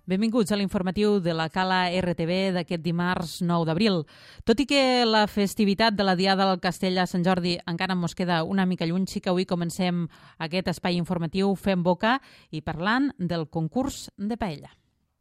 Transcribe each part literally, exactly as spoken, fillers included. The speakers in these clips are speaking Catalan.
Benvinguts a l'informatiu de la Cala R T V d'aquest dimarts nou d'abril. Tot i que la festivitat de la Diada del Castell a Sant Jordi encara mos queda una mica lluny, sí que avui comencem aquest espai informatiu fent boca i parlant del concurs de paella.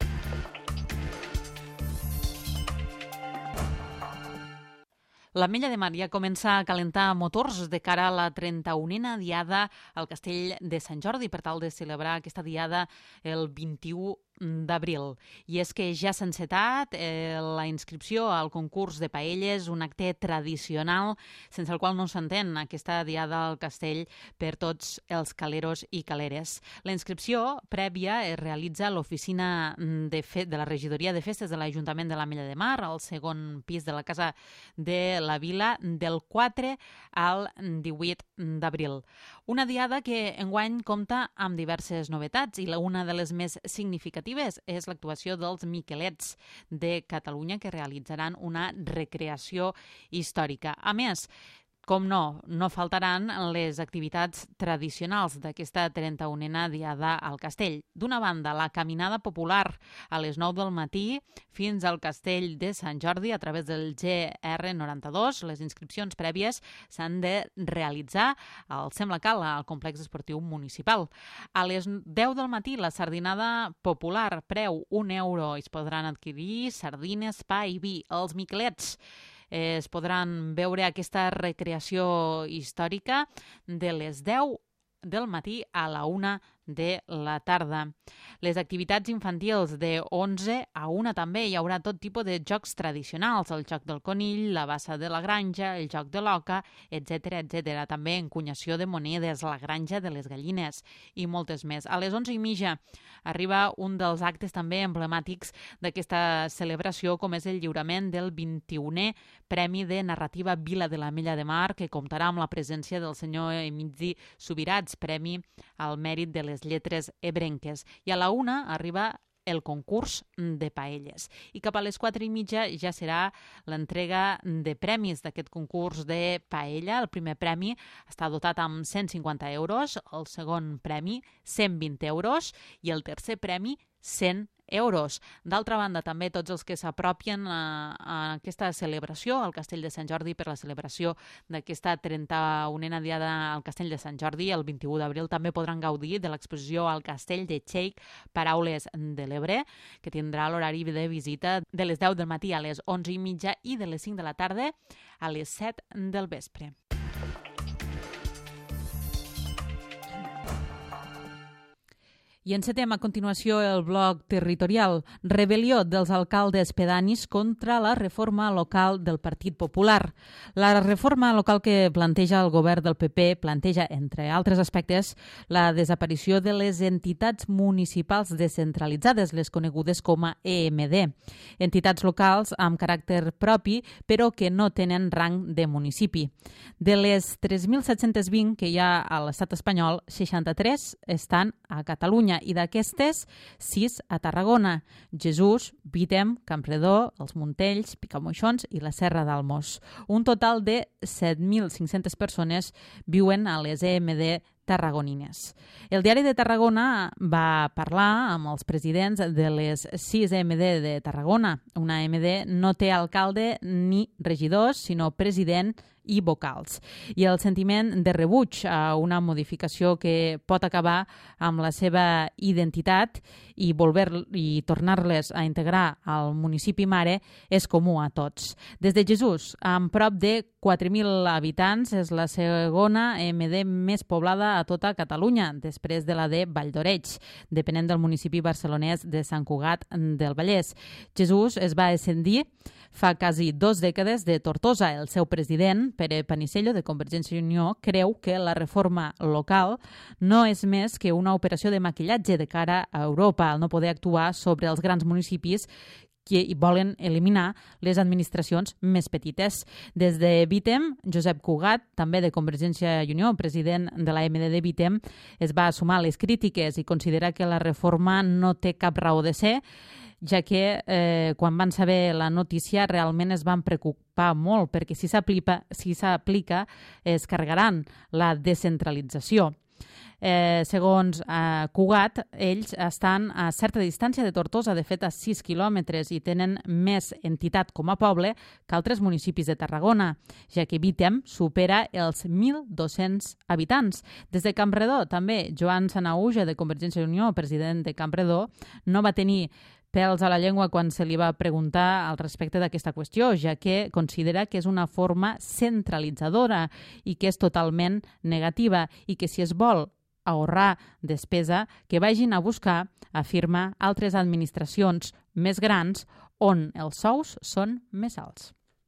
L'Ametlla de Mar ja comença a calentar motors de cara a la trenta-unena Diada al Castell de Sant Jordi per tal de celebrar aquesta Diada el vint-i-u d'abril. I és que ja s'ha encetat eh, la inscripció al concurs de paelles, un acte tradicional sense el qual no s'entén aquesta Diada al Castell per tots els caleros i caleres. La inscripció prèvia es realitza a l'oficina de, fe de la regidoria de festes de l'Ajuntament de l'Ametlla de Mar, al segon pis de la Casa de la Vila, del quatre al divuit d'abril. Una diada que enguany compta amb diverses novetats i una de les més significatives és l'actuació dels Miquelets de Catalunya, que realitzaran una recreació històrica. A més, com no, no faltaran les activitats tradicionals d'aquesta trenta-unena Diada al Castell. D'una banda, la caminada popular a les nou del matí fins al Castell de Sant Jordi a través del G R noranta-dos. Les inscripcions prèvies s'han de realitzar al Sembla Cal, al complex esportiu municipal. A les deu del matí, la sardinada popular, preu un euro. Es podran adquirir sardines, pa i vi. Els Miquelets es podran veure aquesta recreació històrica de les deu del matí a la una de la tarda. Les activitats infantils de onze a una també hi haurà tot tipus de jocs tradicionals, el joc del conill, la bassa de la granja, el joc de l'oca, etcètera, etcètera. També encunyació de monedes, la granja de les gallines i moltes més. A les onze i mitja arriba un dels actes també emblemàtics d'aquesta celebració, com és el lliurament del vint-i-unè Premi de Narrativa Vila de l'Ametlla de Mar, que comptarà amb la presència del senyor Emili Subirats, Premi al Mèrit de les les lletres ebrenques. I a la una arriba el concurs de paelles. I cap a les quatre i mitja ja serà l'entrega de premis d'aquest concurs de paella. El primer premi està dotat amb cent cinquanta euros, el segon premi cent vint euros i el tercer premi cent euros. D'altra banda, també tots els que s'apropien a, a aquesta celebració al Castell de Sant Jordi per la celebració d'aquesta trenta-unena Diada al Castell de Sant Jordi el vint-i-u d'abril també podran gaudir de l'exposició al Castell de Cheik Paraules de l'Ebre, que tindrà l'horari de visita de les deu del matí a les onze i mitja i de les cinc de la tarda a les set del vespre. I encetem a continuació el bloc territorial. Rebel·lió dels alcaldes pedanis contra la reforma local del Partit Popular. La reforma local que planteja el govern del P P planteja, entre altres aspectes, la desaparició de les entitats municipals descentralitzades, les conegudes com a E M D. Entitats locals amb caràcter propi, però que no tenen rang de municipi. De les tres mil set-cents vint que hi ha a l'estat espanyol, seixanta-tres estan a Catalunya, i d'aquestes, sis a Tarragona: Jesús, Vítem, Campredó, els Montells, Picamoixons i la Serra d'Almos. Un total de set mil cinc-centes persones viuen a les E M D tarragonines. El Diari de Tarragona va parlar amb els presidents de les sis E M D de Tarragona. Una E M D no té alcalde ni regidors, sinó president i vocals. I el sentiment de rebuig a una modificació que pot acabar amb la seva identitat i volver i tornar-les a integrar al municipi mare és comú a tots. Des de Jesús, amb prop de quatre mil habitants, és la segona E M D més poblada a tota Catalunya, després de la de Valldoreix, depenent del municipi barcelonès de Sant Cugat del Vallès. Jesús es va ascendir fa quasi dos dècades de Tortosa. El seu president, Pere Panisello, de Convergència i Unió, creu que la reforma local no és més que una operació de maquillatge de cara a Europa, al no poder actuar sobre els grans municipis que volen eliminar les administracions més petites. Des de Vítem, Josep Cugat, també de Convergència i Unió, president de la E M D de Vítem, es va sumar a les crítiques i considera que la reforma no té cap raó de ser, ja que eh, quan van saber la notícia realment es van preocupar molt, perquè si s'aplica si s'aplica es carregaran la descentralització. Eh, segons eh, Cugat, ells estan a certa distància de Tortosa, de fet a sis quilòmetres, i tenen més entitat com a poble que altres municipis de Tarragona, ja que Vítem supera els mil dos-cents habitants. Des de Campredó, també, Joan Sanahuja, de Convergència i Unió, president de Campredó, no va tenir pèls a la llengua quan se li va preguntar al respecte d'aquesta qüestió, ja que considera que és una forma centralitzadora i que és totalment negativa i que si es vol ahorrar despesa, que vagin a buscar, afirma, altres administracions més grans on els sous són més alts.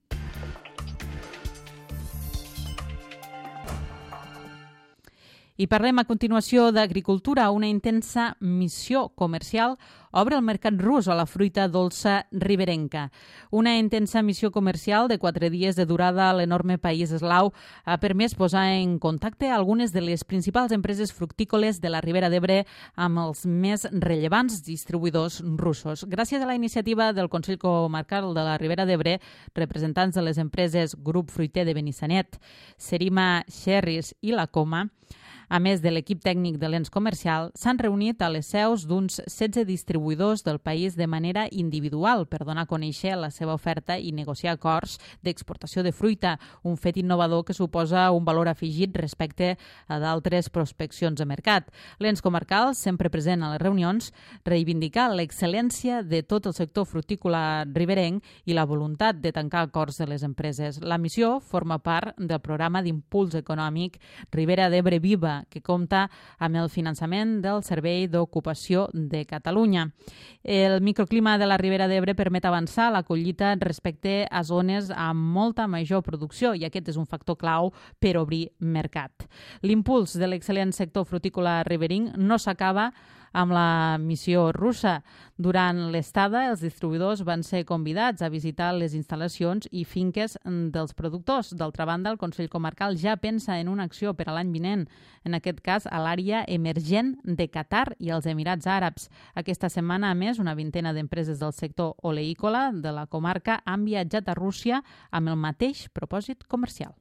I parlem a continuació d'agricultura. Una intensa missió comercial obre el mercat rus a la fruita dolça riberenca. Una intensa missió comercial de quatre dies de durada a l'enorme país eslau ha permès posar en contacte algunes de les principals empreses fructícoles de la Ribera d'Ebre amb els més rellevants distribuïdors russos. Gràcies a la iniciativa del Consell Comarcal de la Ribera d'Ebre, representants de les empreses Grup Fruiter de Benissanet, Serima Sherris i La Coma, a més de l'equip tècnic de l'ens comercial, s'han reunit a les seus d'uns setze distribuïdors del país de manera individual per donar a conèixer la seva oferta i negociar acords d'exportació de fruita, un fet innovador que suposa un valor afegit respecte a d'altres prospeccions de mercat. L'ens comarcal, sempre present a les reunions, reivindica l'excel·lència de tot el sector frutícola riberenc i la voluntat de tancar acords de les empreses. La missió forma part del programa d'impuls econòmic Ribera d'Ebre Viva, que compta amb el finançament del Servei d'Ocupació de Catalunya. El microclima de la Ribera d'Ebre permet avançar la collita respecte a zones amb molta major producció i aquest és un factor clau per obrir mercat. L'impuls de l'excel·lent sector frutícola riberenc no s'acaba amb la missió russa. Durant l'estada, els distribuïdors van ser convidats a visitar les instal·lacions i finques dels productors. D'altra banda, el Consell Comarcal ja pensa en una acció per a l'any vinent, en aquest cas a l'àrea emergent de Qatar i els Emirats Àrabs. Aquesta setmana, a més, una vintena d'empreses del sector oleícola de la comarca han viatjat a Rússia amb el mateix propòsit comercial.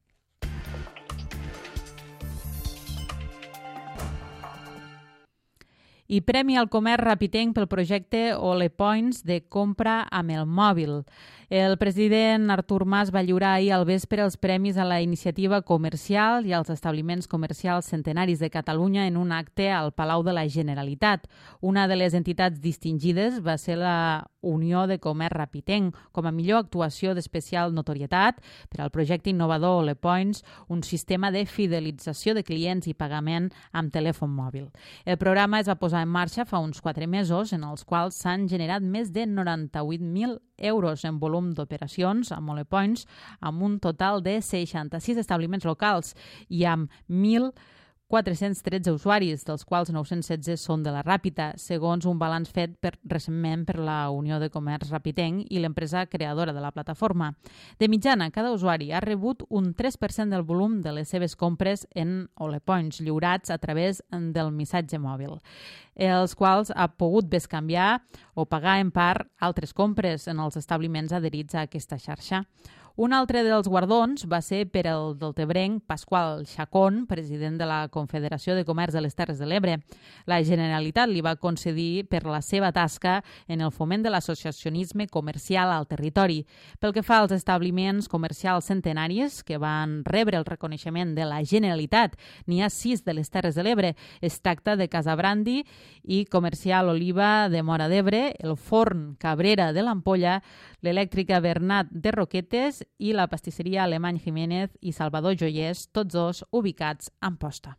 I premi al comerç rapitenc pel projecte Ole Points de compra amb el mòbil. El president Artur Mas va lliurar ahir al vespre els premis a la iniciativa comercial i als establiments comercials centenaris de Catalunya en un acte al Palau de la Generalitat. Una de les entitats distingides va ser la Unió de Comerç Rapitenc, com a millor actuació d'especial notorietat per al projecte innovador Ole Points, un sistema de fidelització de clients i pagament amb telèfon mòbil. El programa es va posar en marxa fa uns quatre mesos, en els quals s'han generat més de noranta-vuit mil euros en volum d'operacions amb Ole Points, amb un total de seixanta-sis establiments locals i amb mil quatre-cents tretze usuaris, dels quals nou-cents setze són de la Ràpita, segons un balanç fet per, recentment per la Unió de Comerç Rapitenc i l'empresa creadora de la plataforma. De mitjana, cada usuari ha rebut un tres per cent del volum de les seves compres en Ole Points, lliurats a través del missatge mòbil, els quals ha pogut bescanviar o pagar en part altres compres en els establiments adherits a aquesta xarxa. Un altre dels guardons va ser per al deltebrenc Pasqual Chacón, president de la Confederació de Comerç de les Terres de l'Ebre. La Generalitat li va concedir per la seva tasca en el foment de l'associacionisme comercial al territori. Pel que fa als establiments comercials centenaris que van rebre el reconeixement de la Generalitat, n'hi ha sis de les Terres de l'Ebre. Es tracta de Casa Brandi i Comercial Oliva de Móra d'Ebre, el Forn Cabrera de l'Ampolla, l'Elèctrica Bernat de Roquetes i la pastisseria Alemany Jiménez i Salvador Joiers, tots dos ubicats a Amposta.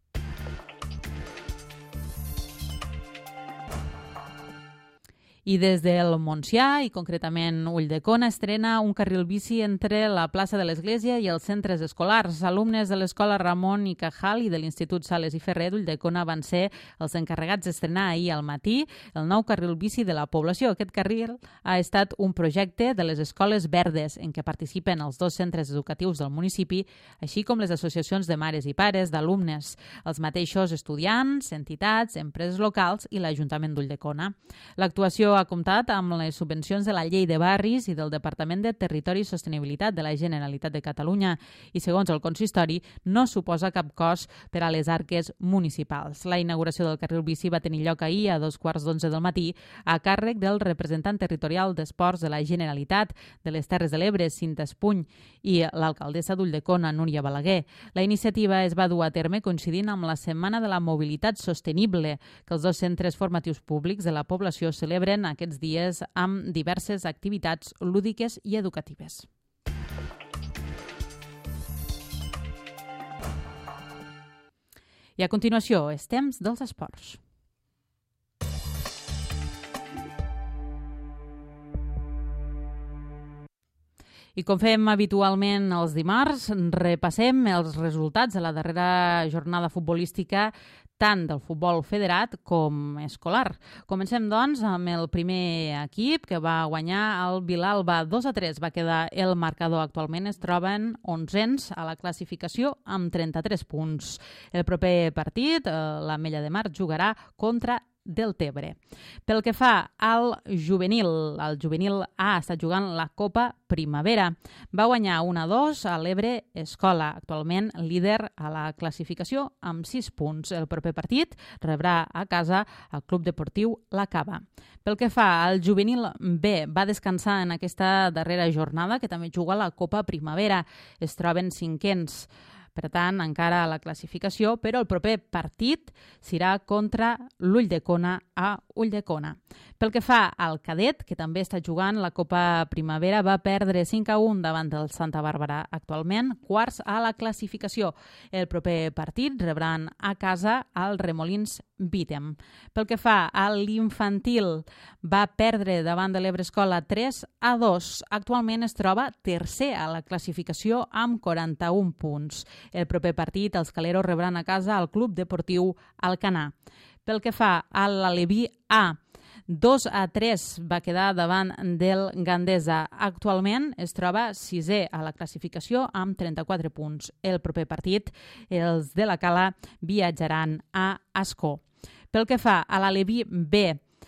I des del Montsià, i concretament Ulldecona, estrena un carril bici entre la plaça de l'Església i els centres escolars. Alumnes de l'Escola Ramon i Cajal i de l'Institut Sales i Ferrer d'Ulldecona van ser els encarregats d'estrenar ahir al matí el nou carril bici de la població. Aquest carril ha estat un projecte de les escoles verdes en què participen els dos centres educatius del municipi, així com les associacions de mares i pares d'alumnes, els mateixos estudiants, entitats, empreses locals i l'Ajuntament d'Ulldecona. L'actuació l'edició ha comptat amb les subvencions de la Llei de Barris i del Departament de Territori i Sostenibilitat de la Generalitat de Catalunya i, segons el consistori, no suposa cap cost per a les arques municipals. La inauguració del carril bici va tenir lloc ahir a dos quarts d'onze del matí a càrrec del representant territorial d'Esports de la Generalitat de les Terres de l'Ebre, Cinta Espuny, i l'alcaldessa d'Ulldecona, Núria Balaguer. La iniciativa es va dur a terme coincidint amb la Setmana de la Mobilitat Sostenible, que els dos centres formatius públics de la població celebren aquests dies amb diverses activitats lúdiques i educatives. I a continuació, és temps dels esports. I com fem habitualment els dimarts, repassem els resultats de la darrera jornada futbolística tant del futbol federat com escolar. Comencem, doncs, amb el primer equip que va guanyar el Vilalba dos a tres. Va quedar el marcador. Actualment es troben onzens a la classificació amb trenta-tres punts. El proper partit, l'Ametlla de Mar jugarà contra Deltebre. Pel que fa al juvenil, el juvenil A està jugant la Copa Primavera. Va guanyar un a dos a l'Ebre Escola, actualment líder a la classificació amb sis punts. El proper partit rebrà a casa el Club Deportiu La Cava. Pel que fa al juvenil B, va descansar en aquesta darrera jornada, que també juga la Copa Primavera. Es troben cinquens. Per tant, encara a la classificació, però el proper partit serà contra l'Ulldecona a Ulldecona. Pel que fa al cadet, que també està jugant la Copa Primavera, va perdre cinc a un davant del Santa Bàrbara, actualment quarts a la classificació. El proper partit rebran a casa al Remolins Bítem. Pel que fa a l'infantil, va perdre davant de l'Ebre Escola tres a dos. Actualment es troba tercer a la classificació amb quaranta-un punts. El proper partit, els caleros rebran a casa al Club Deportiu Alcanar. Pel que fa a l'Aleví A, dos a tres va quedar davant del Gandesa. Actualment es troba sisè a la classificació amb trenta-quatre punts. El proper partit, els de la Cala viatjaran a Ascó. Pel que fa a l'Aleví B,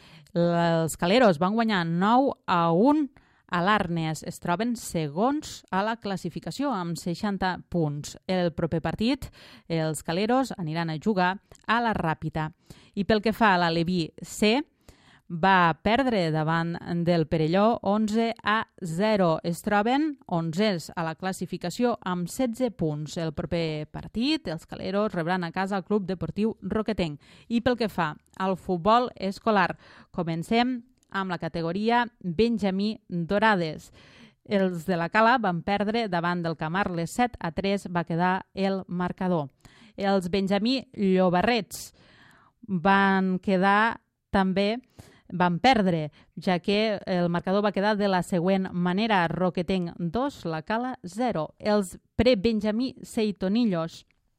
els caleros van guanyar nou a un a l'Arnes. Es troben segons a la classificació amb seixanta punts. El proper partit, els caleros aniran a jugar a la Ràpita. I pel que fa a l'Aleví C, va perdre davant del Perelló onze a zero. Es troben onzens a la classificació amb setze punts. El proper partit, els caleros rebran a casa el Club Deportiu Roquetenc. I pel que fa al futbol escolar, comencem amb la categoria Benjamí Dorades. Els de la Cala van perdre davant del Camarles set a tres, va quedar el marcador. Els Benjamí Llobarrets van quedar també van perdre, ja que el marcador va quedar de la següent manera: Roquetenc dos, la Cala zero. Els pre-Benjamí Seitonillos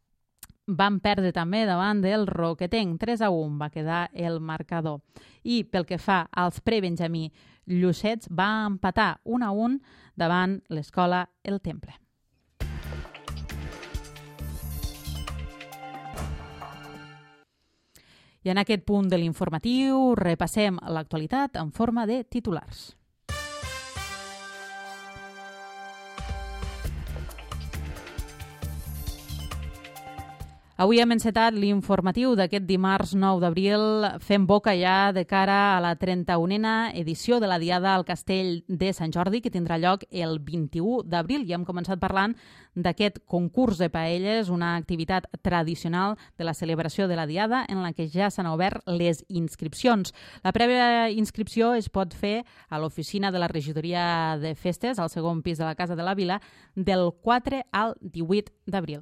van perdre també davant del Roquetenc, tres a un va quedar el marcador. I pel que fa als pre-Benjamí Llucets, va empatar un a un davant l'escola El Temple. I en aquest punt de l'informatiu repassem l'actualitat en forma de titulars. Avui hem encetat l'informatiu d'aquest dimarts nou d'abril fent boca ja de cara a la trenta-unena edició de la Diada al Castell de Sant Jordi, que tindrà lloc el vint-i-u d'abril. Ja hem començat parlant d'aquest concurs de paelles, una activitat tradicional de la celebració de la Diada en la que ja s'han obert les inscripcions. La prèvia inscripció es pot fer a l'oficina de la Regidoria de Festes, al segon pis de la Casa de la Vila, del quatre al divuit d'abril.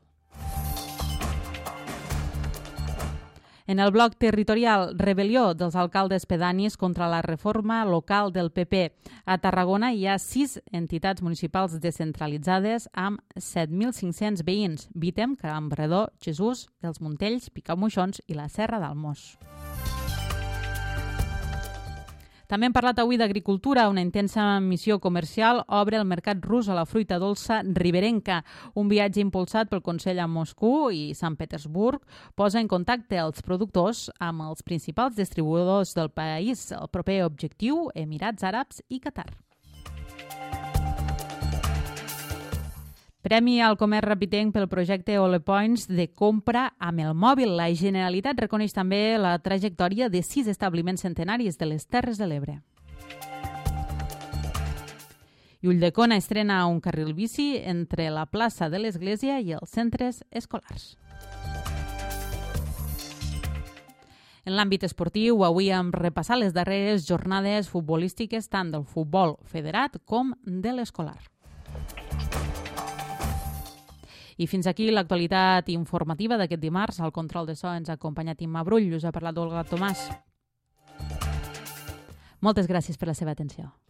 En el bloc territorial, rebel·lió dels alcaldes pedanis contra la reforma local del P P. A Tarragona hi ha sis entitats municipals descentralitzades amb set mil cinc-cents veïns: Bítem, Campredó, Jesús, Els Montells, Picamoixons i la Serra d'Almós. També hem parlat avui d'agricultura. Una intensa missió comercial obre el mercat rus a la fruita dolça riberenca. Un viatge impulsat pel Consell a Moscou i Sant Petersburg posa en contacte els productors amb els principals distribuïdors del país. El proper objectiu, Emirats Àrabs i Qatar. Premi al comerç rapitenc pel projecte Ole Points de compra amb el mòbil. La Generalitat reconeix també la trajectòria de sis establiments centenaris de les Terres de l'Ebre. I Ulldecona estrena un carril bici entre la plaça de l'Església i els centres escolars. En l'àmbit esportiu, avui hem repassat les darreres jornades futbolístiques tant del futbol federat com de l'escolar. I fins aquí l'actualitat informativa d'aquest dimarts. Al control de so ens ha acompanyat Imma Brull, us ha parlat Olga Tomàs. Moltes gràcies per la seva atenció.